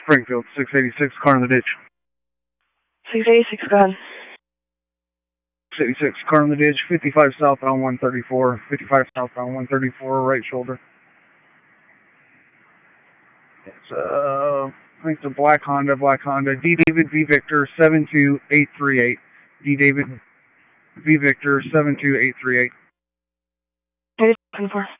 Springfield, 686, car in the ditch. 686, go ahead. 686, car in the ditch, 55 southbound 134, 55 southbound 134, right shoulder. It's, I think it's a black Honda, D. David V. Victor 72838. D. David V. Victor 72838. What are you looking for?